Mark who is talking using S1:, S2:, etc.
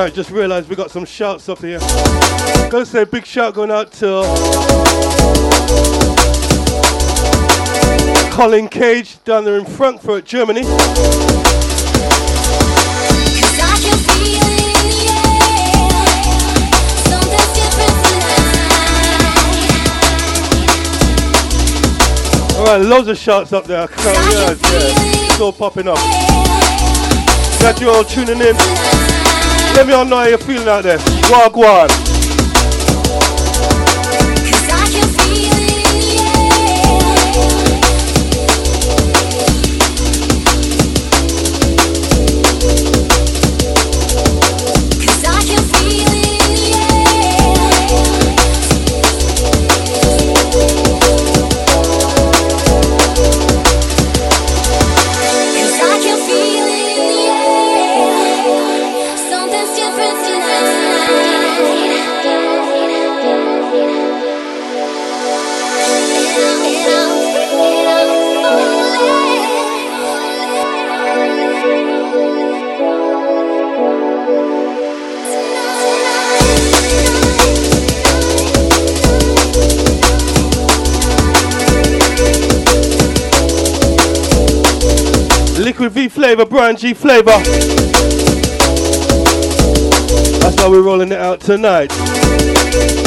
S1: Right, just realised we got some shouts up here. Gotta say a big shout going out to Colin Cage down there in Frankfurt, Germany. Alright, loads of shouts up there. It's all popping up. Glad you're all tuning in. Let me all know how you're feeling out there. Wagwan. Liquid V flavor, Brian G flavor. That's how we're rolling it out tonight.